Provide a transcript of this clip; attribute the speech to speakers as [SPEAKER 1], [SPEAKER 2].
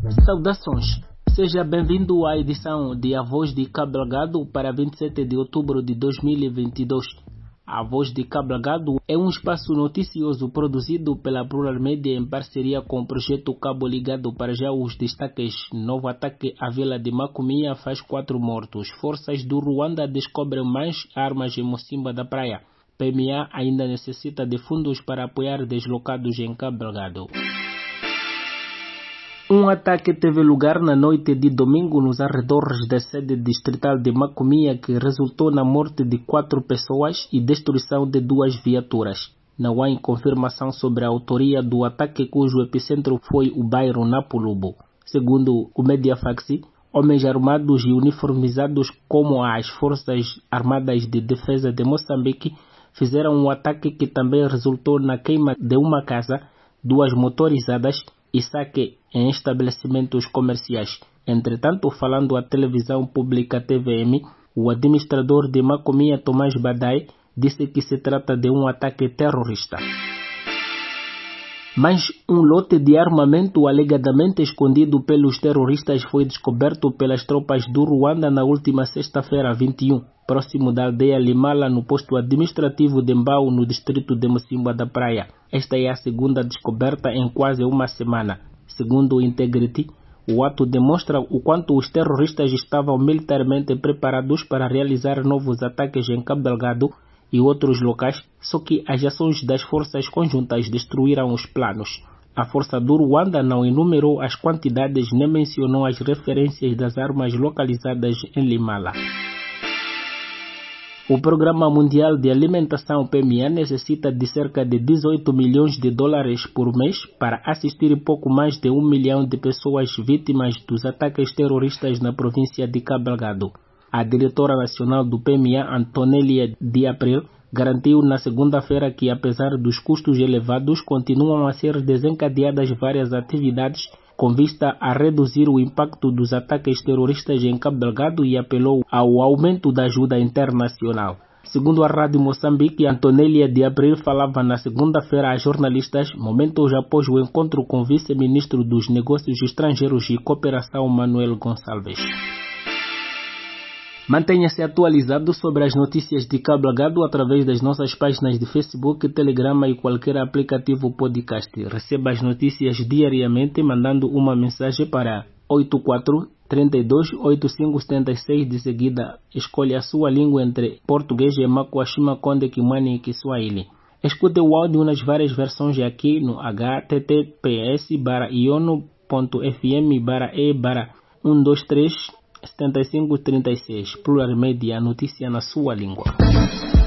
[SPEAKER 1] Saudações! Seja bem-vindo à edição de A Voz de Cabo Delgado para 27 de outubro de 2022. A Voz de Cabo Delgado é um espaço noticioso produzido pela Plural Media em parceria com o projeto Cabo Ligado. Para já os destaques: novo ataque à vila de Macomia faz 4 mortos. Forças do Ruanda descobrem mais armas em Mocimba da Praia. PMA ainda necessita de fundos para apoiar deslocados em Cabo Delgado. Um ataque teve lugar na noite de domingo nos arredores da sede distrital de Macomia, que resultou na morte de 4 pessoas e destruição de 2 viaturas. Não há confirmação sobre a autoria do ataque, cujo epicentro foi o bairro Napulubo. Segundo o Mediafax, homens armados e uniformizados como as Forças Armadas de Defesa de Moçambique fizeram um ataque que também resultou na queima de uma casa, 2 motorizadas e saque em estabelecimentos comerciais. Entretanto, falando à televisão pública TVM, o administrador de Macomia, Tomás Badai, disse que se trata de um ataque terrorista. Mas um lote de armamento alegadamente escondido pelos terroristas foi descoberto pelas tropas do Ruanda na última sexta-feira, 21, próximo da aldeia Limala, no posto administrativo de Mbau, no distrito de Mocimba da Praia. Esta é a segunda descoberta em quase uma semana. Segundo o Integrity, o ato demonstra o quanto os terroristas estavam militarmente preparados para realizar novos ataques em Cabo Delgado e outros locais, só que as ações das forças conjuntas destruíram os planos. A força do Ruanda não enumerou as quantidades nem mencionou as referências das armas localizadas em Limala. O Programa Mundial de Alimentação PMA necessita de cerca de 18 milhões de dólares por mês para assistir pouco mais de 1 milhão de pessoas vítimas dos ataques terroristas na província de Cabo Delgado. A diretora nacional do PMA, Antonélia de April, garantiu na segunda-feira que, apesar dos custos elevados, continuam a ser desencadeadas várias atividades com vista a reduzir o impacto dos ataques terroristas em Cabo Delgado e apelou ao aumento da ajuda internacional. Segundo a Rádio Moçambique, Antonélia de Abril falava na segunda-feira a jornalistas, momentos após o encontro com o vice-ministro dos Negócios Estrangeiros e Cooperação, Manuel Gonçalves. Mantenha-se atualizado sobre as notícias de Cabo Delgado através das nossas páginas de Facebook, Telegram e qualquer aplicativo podcast. Receba as notícias diariamente mandando uma mensagem para 84328576. De seguida, escolha a sua língua entre português, Makuashima, Konde, Kimani e Kiswahili. Escute o áudio nas várias versões aqui no https://iono.fm/e/123 7536. Plural Media, notícia na sua língua.